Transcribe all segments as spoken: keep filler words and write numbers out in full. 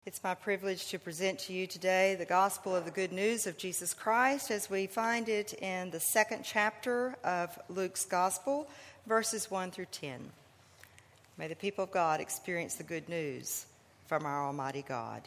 It's my privilege to present to you today the gospel of the good news of Jesus Christ as we find it in the second chapter of Luke's gospel, verses one through ten. May the people of God experience the good news from our Almighty God.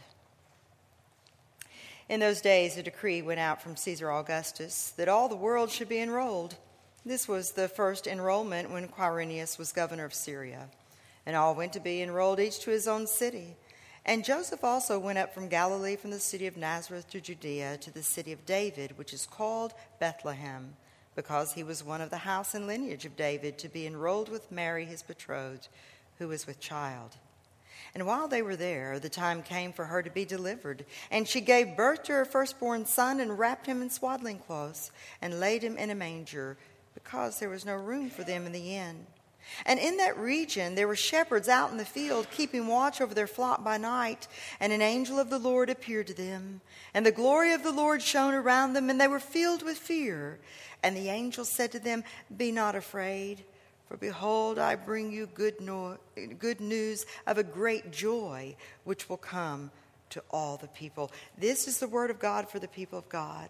In those days, a decree went out from Caesar Augustus that all the world should be enrolled. This was the first enrollment when Quirinius was governor of Syria, and all went to be enrolled, each to his own city. And Joseph also went up from Galilee, from the city of Nazareth to Judea, to the city of David, which is called Bethlehem, because he was one of the house and lineage of David, to be enrolled with Mary, his betrothed, who was with child. And while they were there, the time came for her to be delivered. And she gave birth to her firstborn son, and wrapped him in swaddling cloths, and laid him in a manger, because there was no room for them in the inn. And in that region there were shepherds out in the field, keeping watch over their flock by night. And an angel of the Lord appeared to them, and the glory of the Lord shone around them, and they were filled with fear. And the angel said to them, "Be not afraid, for behold, I bring you good, no- good news of a great joy, which will come to all the people." This is the word of God for the people of God.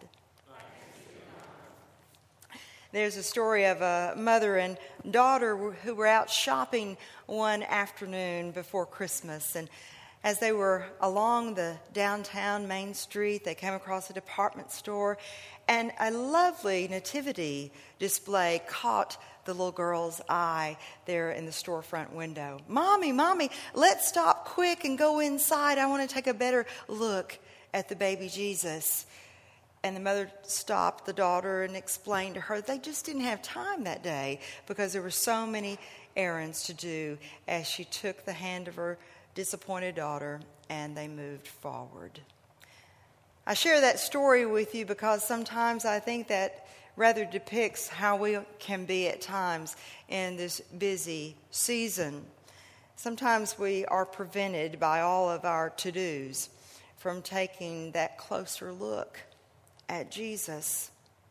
There's a story of a mother and daughter who were out shopping one afternoon before Christmas. And as they were along the downtown Main Street, they came across a department store, and a lovely nativity display caught the little girl's eye there in the storefront window. "Mommy, Mommy, let's stop quick and go inside. I want to take a better look at the baby Jesus." And the mother stopped the daughter and explained to her they just didn't have time that day because there were so many errands to do, as she took the hand of her disappointed daughter and they moved forward. I share that story with you because sometimes I think that rather depicts how we can be at times in this busy season. Sometimes we are prevented by all of our to-dos from taking that closer look at Jesus.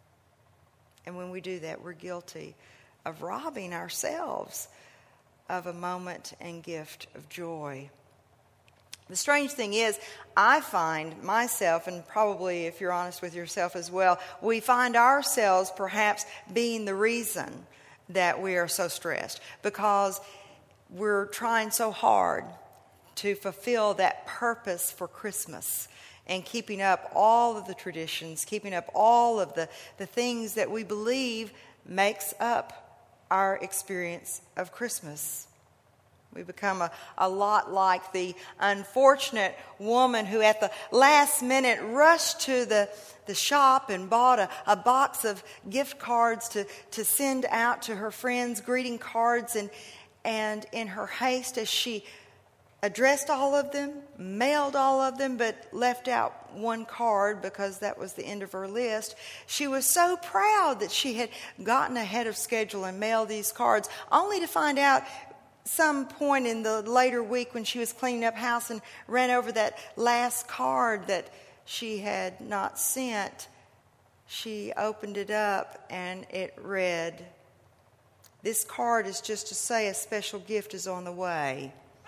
And when we do that, we're guilty of robbing ourselves of a moment and gift of joy. The strange thing is, I find myself, and probably if you're honest with yourself as well, we find ourselves perhaps being the reason that we are so stressed, because we're trying so hard to fulfill that purpose for Christmas, and keeping up all of the traditions, keeping up all of the, the things that we believe makes up our experience of Christmas. We become a, a lot like the unfortunate woman who at the last minute rushed to the, the shop and bought a, a box of gift cards to, to send out to her friends, greeting cards, and, and in her haste as she addressed all of them, mailed all of them, but left out one card because that was the end of her list. She was so proud that she had gotten ahead of schedule and mailed these cards, only to find out some point in the later week when she was cleaning up house and ran over that last card that she had not sent. She opened it up and it read, "This card is just to say a special gift is on the way."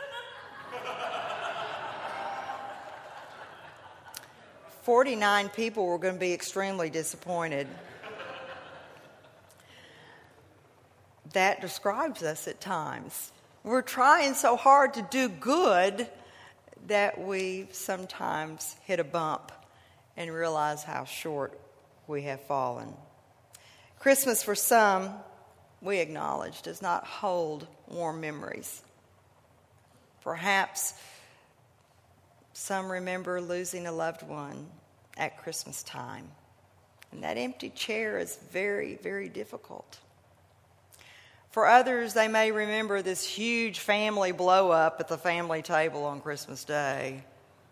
forty-nine people were going to be extremely disappointed. That describes us at times. We're trying so hard to do good that we sometimes hit a bump and realize how short we have fallen. Christmas, for some, we acknowledge, does not hold warm memories. Perhaps some remember losing a loved one at Christmas time. And that empty chair is very, very difficult. For others, they may remember this huge family blow-up at the family table on Christmas Day.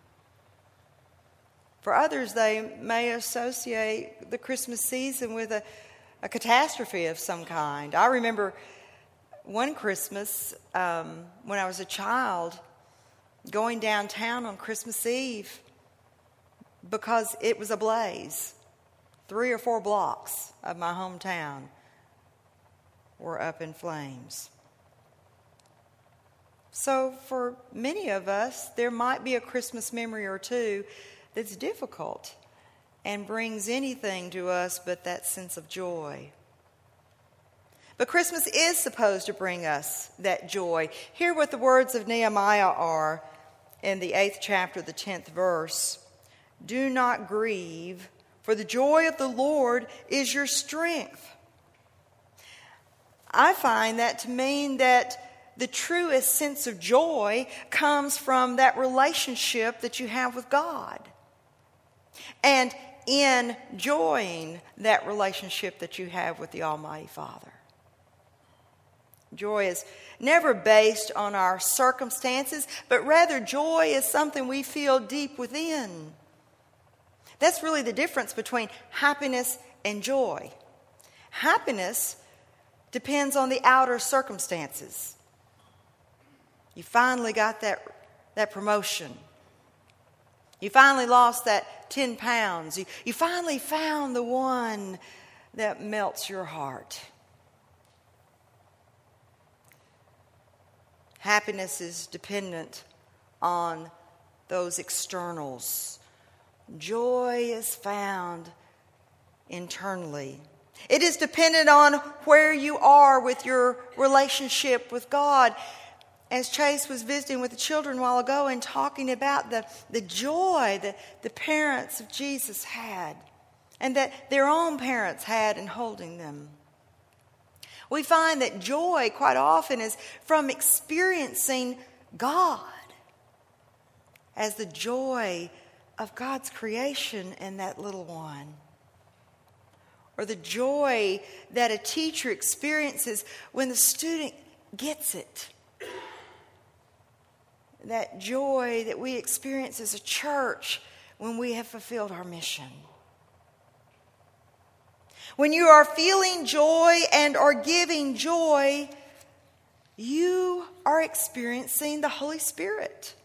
For others, they may associate the Christmas season with a, a catastrophe of some kind. I remember one Christmas um, when I was a child, going downtown on Christmas Eve because it was ablaze. Three or four blocks of my hometown were up in flames. So for many of us, there might be a Christmas memory or two that's difficult and brings anything to us but that sense of joy. But Christmas is supposed to bring us that joy. Hear what the words of Nehemiah are in the eighth chapter, the tenth verse. Do not grieve, for the joy of the Lord is your strength. I find that to mean that the truest sense of joy comes from that relationship that you have with God. And enjoying that relationship that you have with the Almighty Father. Joy is never based on our circumstances, but rather joy is something we feel deep within. That's really the difference between happiness and joy. Happiness depends on the outer circumstances. You finally got that, that promotion. You finally lost that ten pounds. You, you finally found the one that melts your heart. Happiness is dependent on those externals. Joy is found internally. It is dependent on where you are with your relationship with God. As Chase was visiting with the children a while ago and talking about the, the joy that the parents of Jesus had and that their own parents had in holding them. We find that joy quite often is from experiencing God as the joy of God's creation in that little one. Or the joy that a teacher experiences when the student gets it. That joy that we experience as a church when we have fulfilled our mission. When you are feeling joy and are giving joy, you are experiencing the Holy Spirit.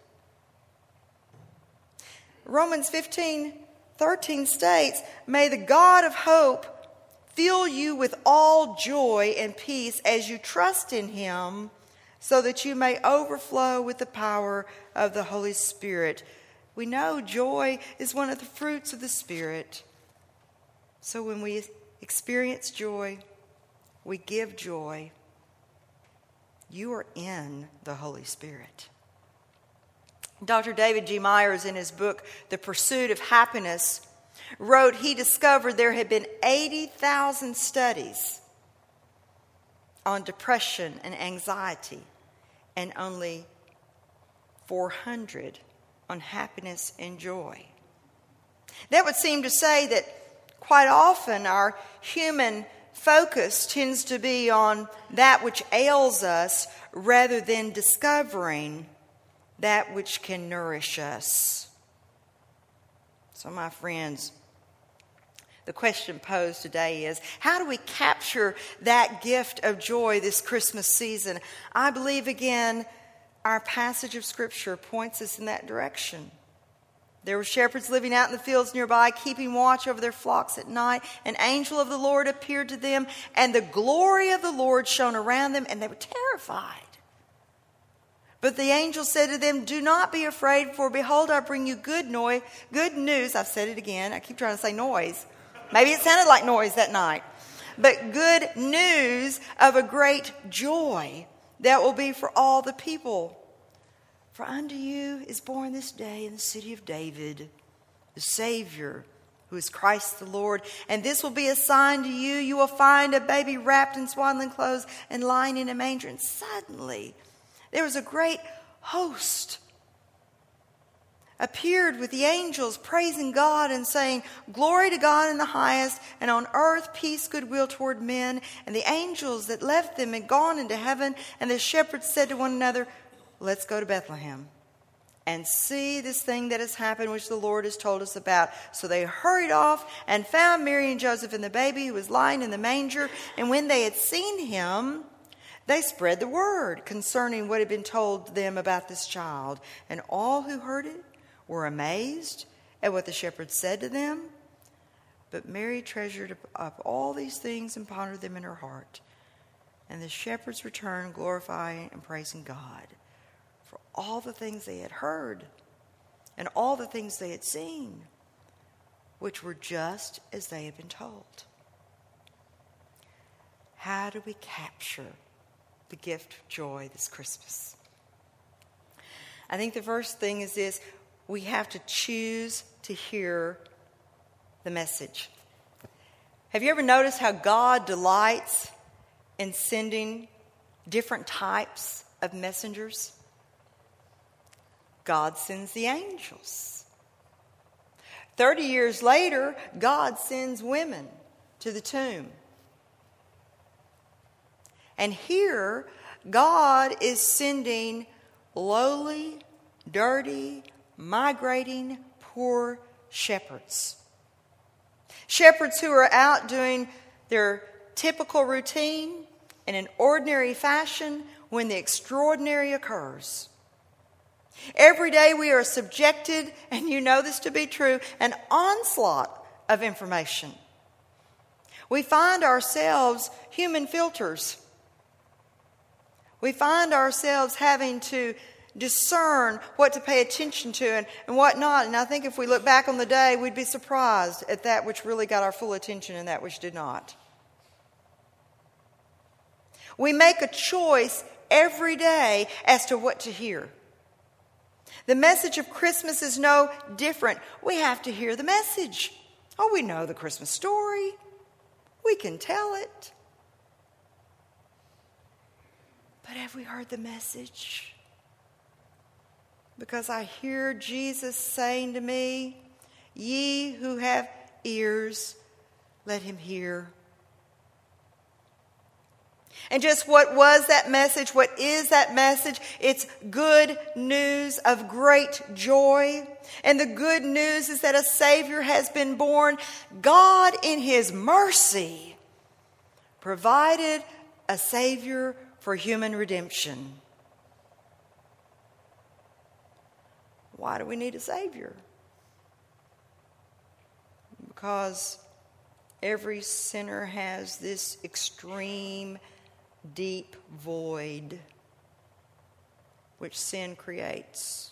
Romans fifteen thirteen states, "May the God of hope fill you with all joy and peace as you trust in Him, so that you may overflow with the power of the Holy Spirit." We know joy is one of the fruits of the Spirit. So when we experience joy, we give joy. You are in the Holy Spirit. Doctor David G. Myers, in his book, The Pursuit of Happiness, wrote he discovered there had been eighty thousand studies on depression and anxiety, and only four hundred on happiness and joy. That would seem to say that quite often our human focus tends to be on that which ails us rather than discovering that which can nourish us. So, my friends, the question posed today is, how do we capture that gift of joy this Christmas season? I believe, again, our passage of Scripture points us in that direction. There were shepherds living out in the fields nearby, keeping watch over their flocks at night. An angel of the Lord appeared to them, and the glory of the Lord shone around them, and they were terrified. But the angel said to them, "Do not be afraid, for behold, I bring you good noise, good news." I've said it again. I keep trying to say noise. Maybe it sounded like noise that night. But good news of a great joy that will be for all the people. For unto you is born this day in the city of David the Savior, who is Christ the Lord. And this will be a sign to you. You will find a baby wrapped in swaddling clothes and lying in a manger. And suddenly there was a great host appeared with the angels, praising God and saying, "Glory to God in the highest, and on earth peace, goodwill toward men." And the angels that left them had gone into heaven, and the shepherds said to one another, "Let's go to Bethlehem and see this thing that has happened, which the Lord has told us about." So they hurried off and found Mary and Joseph and the baby who was lying in the manger. And when they had seen him, they spread the word concerning what had been told them about this child. And all who heard it were amazed at what the shepherds said to them. But Mary treasured up all these things and pondered them in her heart. And the shepherds returned, glorifying and praising God for all the things they had heard and all the things they had seen, which were just as they had been told. How do we capture the gift of joy this Christmas? I think the first thing is this: we have to choose to hear the message. Have you ever noticed how God delights in sending different types of messengers? God sends the angels. Thirty years later, God sends women to the tomb. And here, God is sending lowly, dirty, migrating, poor shepherds. Shepherds who are out doing their typical routine in an ordinary fashion when the extraordinary occurs. Every day we are subjected, and you know this to be true, an onslaught of information. We find ourselves human filters. We find ourselves having to discern what to pay attention to and, and what not. And I think if we look back on the day, we'd be surprised at that which really got our full attention and that which did not. We make a choice every day as to what to hear. The message of Christmas is no different. We have to hear the message. Oh, we know the Christmas story. We can tell it. But have we heard the message? Because I hear Jesus saying to me, "Ye who have ears, let him hear." And just what was that message? What is that message? It's good news of great joy. And the good news is that a Savior has been born. God, in his mercy, provided a Savior for human redemption. Why do we need a Savior? Because every sinner has this extreme, deep void which sin creates.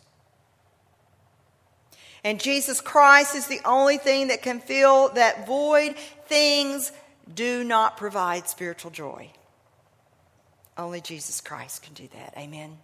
And Jesus Christ is the only thing that can fill that void. Things do not provide spiritual joy. Only Jesus Christ can do that. Amen.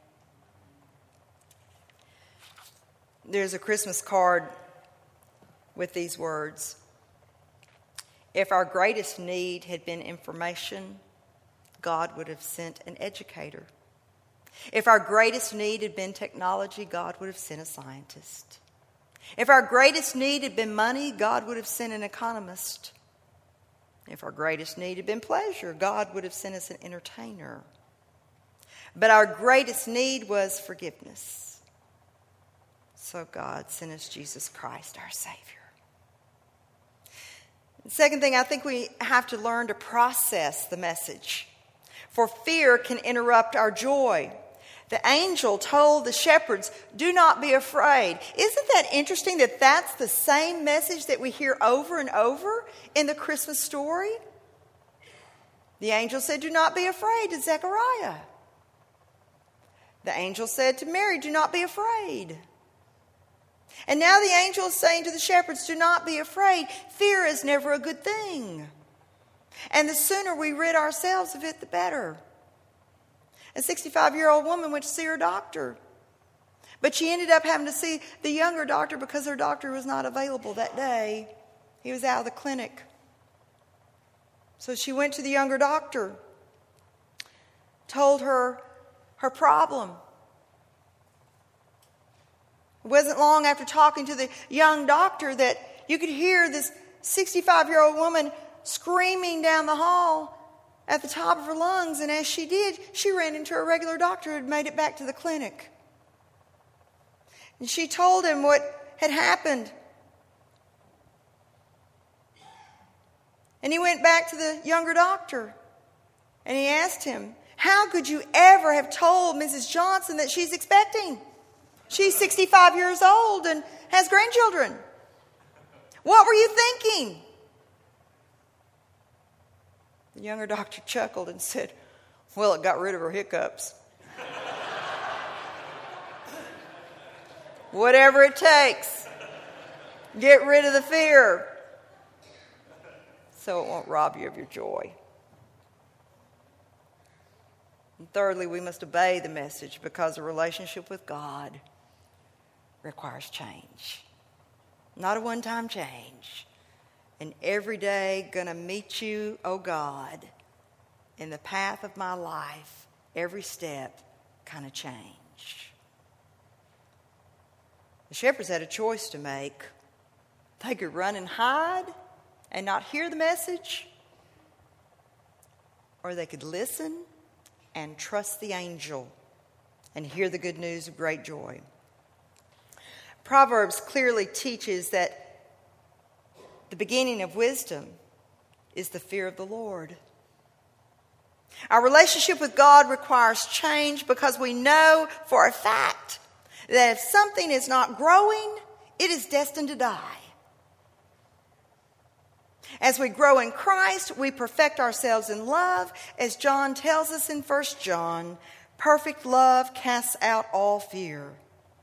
There's a Christmas card with these words: if our greatest need had been information, God would have sent an educator. If our greatest need had been technology, God would have sent a scientist. If our greatest need had been money, God would have sent an economist. If our greatest need had been pleasure, God would have sent us an entertainer. But our greatest need was forgiveness. So God sent us Jesus Christ, our Savior. The second thing, I think we have to learn to process the message. For fear can interrupt our joy. The angel told the shepherds, "Do not be afraid." Isn't that interesting that that's the same message that we hear over and over in the Christmas story? The angel said, "Do not be afraid," to Zechariah. The angel said to Mary, "Do not be afraid." And now the angel is saying to the shepherds, "Do not be afraid." Fear is never a good thing. And the sooner we rid ourselves of it, the better. A sixty-five-year-old woman went to see her doctor. But she ended up having to see the younger doctor because her doctor was not available that day. He was out of the clinic. So she went to the younger doctor, told her her problem. It wasn't long after talking to the young doctor that you could hear this sixty-five-year-old woman screaming down the hall at the top of her lungs. And as she did, she ran into a regular doctor who had made it back to the clinic. And she told him what had happened. And he went back to the younger doctor and he asked him, "How could you ever have told Missus Johnson that she's expecting? She's sixty-five years old and has grandchildren. What were you thinking?" The younger doctor chuckled and said, "Well, it got rid of her hiccups." Whatever it takes. Get rid of the fear so it won't rob you of your joy. And thirdly, we must obey the message because a relationship with God requires change. Not a one-time change. An everyday, gonna meet you, oh God, in the path of my life, every step kind of change. The shepherds had a choice to make. They could run and hide and not hear the message, or they could listen and trust the angel and hear the good news of great joy. Proverbs clearly teaches that the beginning of wisdom is the fear of the Lord. Our relationship with God requires change because we know for a fact that if something is not growing, it is destined to die. As we grow in Christ, we perfect ourselves in love. As John tells us in First John, perfect love casts out all fear.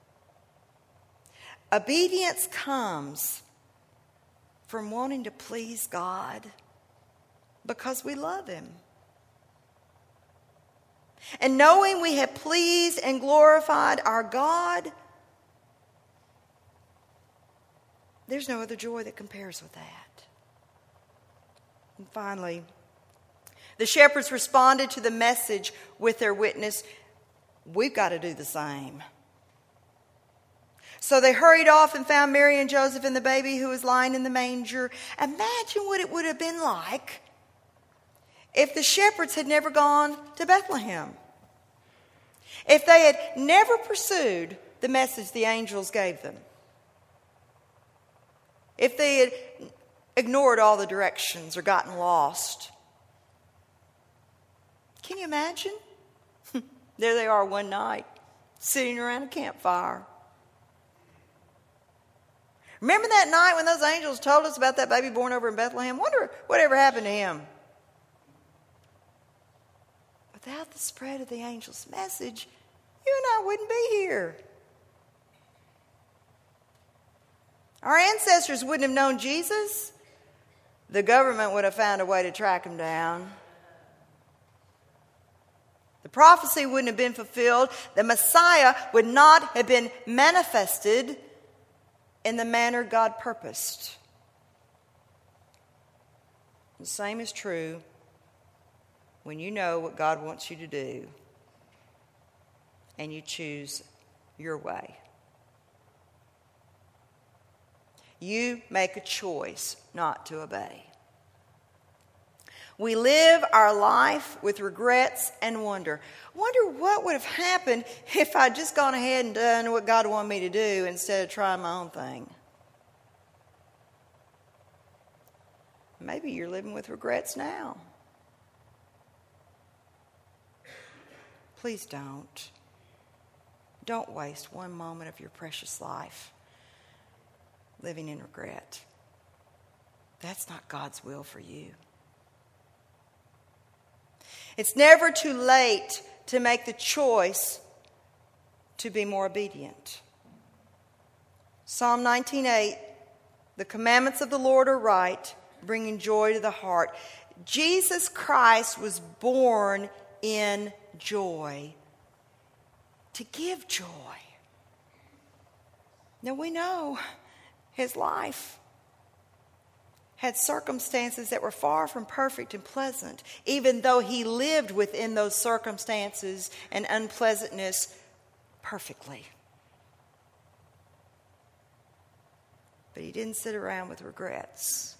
Obedience comes from wanting to please God because we love Him. And knowing we have pleased and glorified our God, there's no other joy that compares with that. And finally, the shepherds responded to the message with their witness. We've got to do the same. So they hurried off and found Mary and Joseph and the baby who was lying in the manger. Imagine what it would have been like if the shepherds had never gone to Bethlehem. If they had never pursued the message the angels gave them. If they had ignored all the directions or gotten lost. Can you imagine? There they are one night, sitting around a campfire. Remember that night when those angels told us about that baby born over in Bethlehem? Wonder whatever happened to him. Without the spread of the angel's message, you and I wouldn't be here. Our ancestors wouldn't have known Jesus. The government would have found a way to track him down. The prophecy wouldn't have been fulfilled. The Messiah would not have been manifested in the manner God purposed. The same is true when you know what God wants you to do and you choose your way. You make a choice not to obey. We live our life with regrets and wonder. Wonder what would have happened if I'd just gone ahead and done what God wanted me to do instead of trying my own thing. Maybe you're living with regrets now. Please don't. Don't waste one moment of your precious life living in regret. That's not God's will for you. It's never too late to make the choice to be more obedient. Psalm nineteen eight, the commandments of the Lord are right, bringing joy to the heart. Jesus Christ was born in joy, to give joy. Now we know his life had circumstances that were far from perfect and pleasant, even though he lived within those circumstances and unpleasantness perfectly. But he didn't sit around with regrets.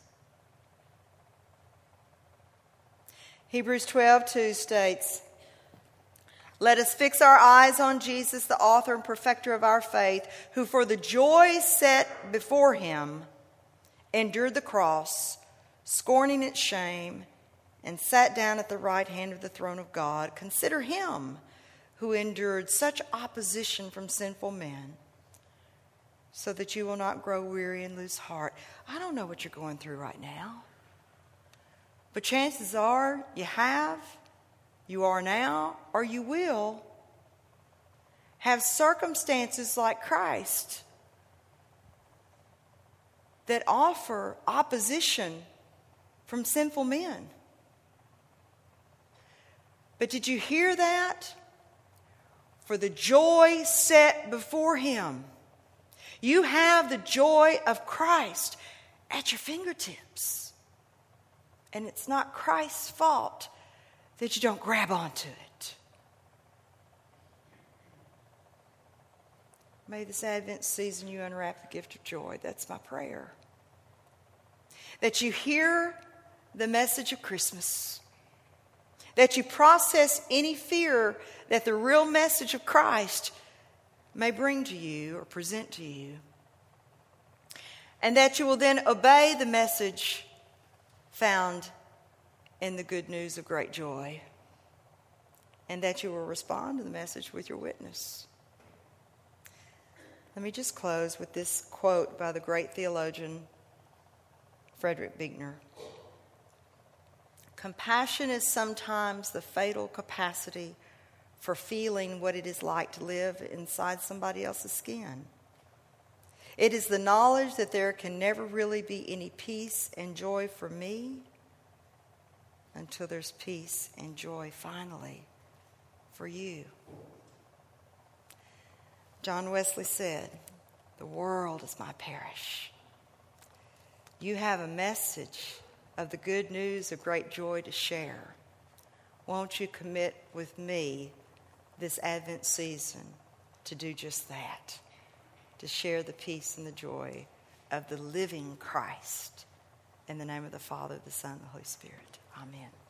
Hebrews twelve two states, "Let us fix our eyes on Jesus, the author and perfecter of our faith, who for the joy set before him endured the cross, scorning its shame, and sat down at the right hand of the throne of God. Consider him who endured such opposition from sinful men, so that you will not grow weary and lose heart." I don't know what you're going through right now, but chances are you have, you are now, or you will. have circumstances like Christ that offer opposition from sinful men. But did you hear that? For the joy set before him. You have the joy of Christ at your fingertips. And it's not Christ's fault that you don't grab onto it. May this Advent season you unwrap the gift of joy. That's my prayer. That you hear the message of Christmas. That you process any fear that the real message of Christ may bring to you or present to you. And that you will then obey the message found in the good news of great joy. And that you will respond to the message with your witness. Let me just close with this quote by the great theologian Frederick Buechner. Compassion is sometimes the fatal capacity for feeling what it is like to live inside somebody else's skin. It is the knowledge that there can never really be any peace and joy for me until there's peace and joy finally for you. John Wesley said, "The world is my parish." You have a message of the good news of great joy to share. Won't you commit with me this Advent season to do just that? To share the peace and the joy of the living Christ. In the name of the Father, the Son, and the Holy Spirit. Amen.